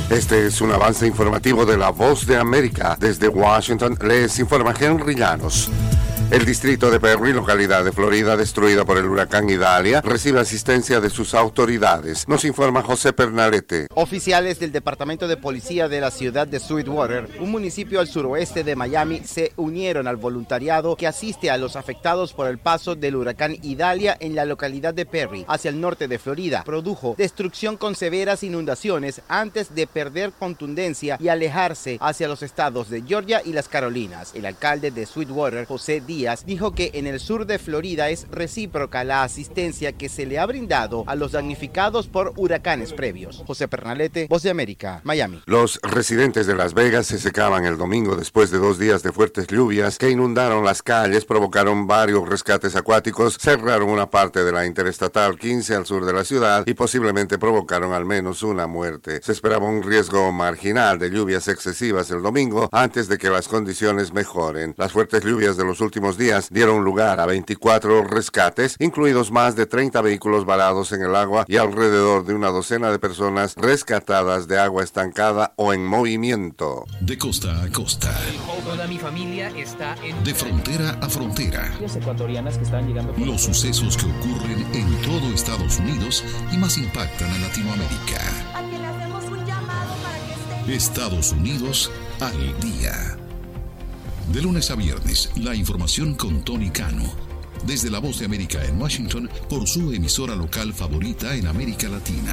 Este es un avance informativo de La Voz de América. Desde Washington les informa Henry Llanos. El distrito de Perry, localidad de Florida destruida por el huracán Idalia, recibe asistencia de sus autoridades. Nos informa José Pernalete. Oficiales del Departamento de Policía de la ciudad de Sweetwater, un municipio al suroeste de Miami, se unieron al voluntariado que asiste a los afectados por el paso del huracán Idalia en la localidad de Perry, hacia el norte de Florida. Produjo destrucción con severas inundaciones antes de perder contundencia y alejarse hacia los estados de Georgia y las Carolinas. El alcalde de Sweetwater, José Díaz, dijo que en el sur de Florida es recíproca la asistencia que se le ha brindado a los damnificados por huracanes previos. José Pernalete, Voz de América, Miami. Los residentes de Las Vegas se secaban el domingo después de 2 días de fuertes lluvias que inundaron las calles, provocaron varios rescates acuáticos, cerraron una parte de la Interestatal 15 al sur de la ciudad y posiblemente provocaron al menos una muerte. Se esperaba un riesgo marginal de lluvias excesivas el domingo antes de que las condiciones mejoren. Las fuertes lluvias de los últimos días dieron lugar a 24 rescates, incluidos más de 30 vehículos varados en el agua y alrededor de una docena de personas rescatadas de agua estancada o en movimiento. De costa a costa. Toda mi familia está en... De frontera a frontera. Ecuatorianas que están llegando... Los sucesos que ocurren en todo Estados Unidos y más impactan a Latinoamérica. A quien le hacemos un llamado para que esté... Estados Unidos al día. De lunes a viernes, la información con Tony Cano. Desde La Voz de América en Washington, por su emisora local favorita en América Latina.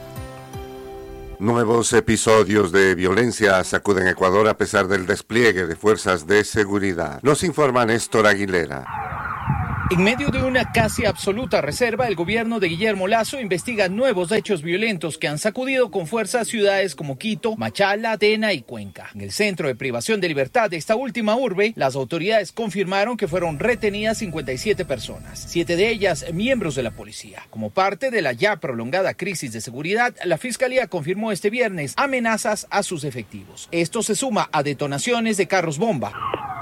Nuevos episodios de violencia sacuden Ecuador a pesar del despliegue de fuerzas de seguridad. Nos informa Néstor Aguilera. En medio de una casi absoluta reserva, el gobierno de Guillermo Lasso investiga nuevos hechos violentos que han sacudido con fuerza ciudades como Quito, Machala, Tena y Cuenca. En el centro de privación de libertad de esta última urbe, las autoridades confirmaron que fueron retenidas 57 personas, 7 de ellas miembros de la policía. Como parte de la ya prolongada crisis de seguridad, la Fiscalía confirmó este viernes amenazas a sus efectivos. Esto se suma a detonaciones de carros bomba.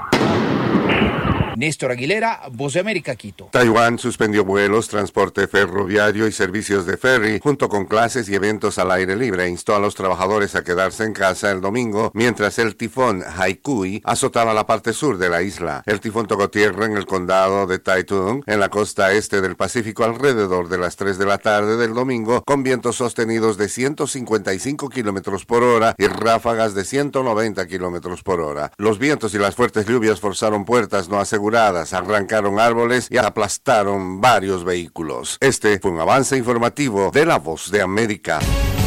Néstor Aguilera, Voz de América, Quito. Taiwán suspendió vuelos, transporte ferroviario y servicios de ferry, junto con clases y eventos al aire libre. Instó a los trabajadores a quedarse en casa el domingo, mientras el tifón Haikui azotaba la parte sur de la isla. El tifón tocó tierra en el condado de Taitung, en la costa este del Pacífico, alrededor de las 3 de la tarde del domingo, con vientos sostenidos de 155 kilómetros por hora y ráfagas de 190 kilómetros por hora. Los vientos y las fuertes lluvias forzaron puertas no aseguradas, arrancaron árboles y aplastaron varios vehículos. Este fue un avance informativo de La Voz de América.